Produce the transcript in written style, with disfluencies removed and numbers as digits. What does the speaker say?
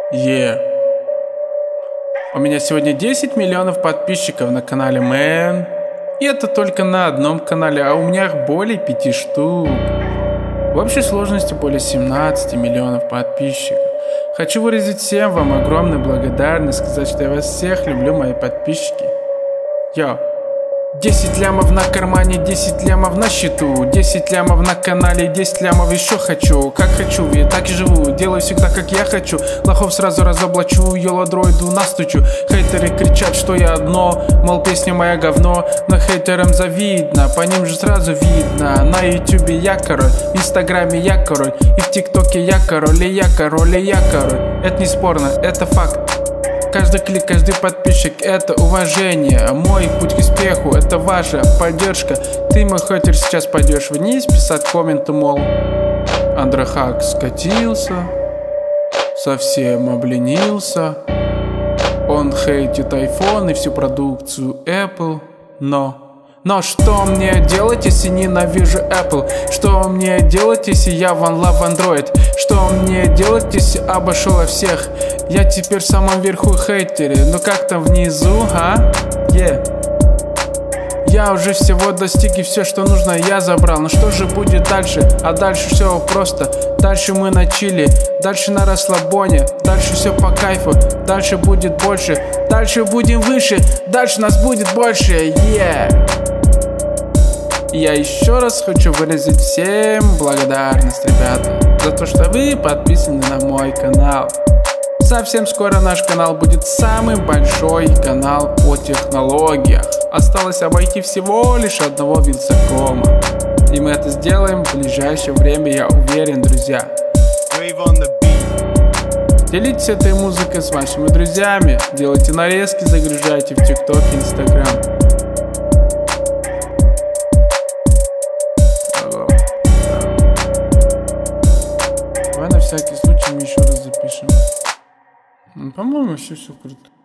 У меня сегодня 10 миллионов подписчиков на канале Man. И это только на одном канале, а у меня их более 5 штук. В общей сложности более 17 миллионов подписчиков. Хочу выразить всем вам огромную благодарность, сказать, что я вас всех люблю, мои подписчики. 10 лямов на кармане, 10 лямов на счету, 10 лямов на канале, 10 лямов еще хочу. Как хочу, я так и живу, делаю всегда как я хочу. Лохов сразу разоблачу, йола-дроиду настучу. Хейтеры кричат, что я одно, мол, песня моя говно. Но хейтерам завидно, по ним же сразу видно. На ютубе я король, в инстаграме я король, и в тиктоке я король, и я король, и я король. Это не спорно, это факт. Каждый клик, каждый подписчик — это уважение. Мой путь к успеху — это ваша поддержка. Ты, мой хейтер, сейчас пойдешь вниз писать комменты, мол, Андрахак скатился, совсем обленился. Он хейтит iPhone и всю продукцию Apple. Но что мне делать, если ненавижу Apple? Что мне делать, если я one love Android? Что мне делать, если обошел всех? Я теперь в самом верху хейтере, но как там внизу, Я уже всего достиг, и все, что нужно, я забрал. Но что же будет дальше? А дальше все просто. Дальше мы на чили, дальше на расслабоне, дальше все по кайфу, дальше будет больше, дальше будем выше, дальше нас будет больше, Я еще раз хочу выразить всем благодарность, ребята, за то, что вы подписаны на мой канал. Совсем скоро наш канал будет самый большой канал о технологиях. Осталось обойти всего лишь одного Вилсакома. И мы это сделаем в ближайшее время, я уверен, друзья. Делитесь этой музыкой с вашими друзьями. Делайте нарезки, загружайте в ТикТок и Инстаграм. Давай на всякий случай мы еще раз запишем. По-моему, все круто.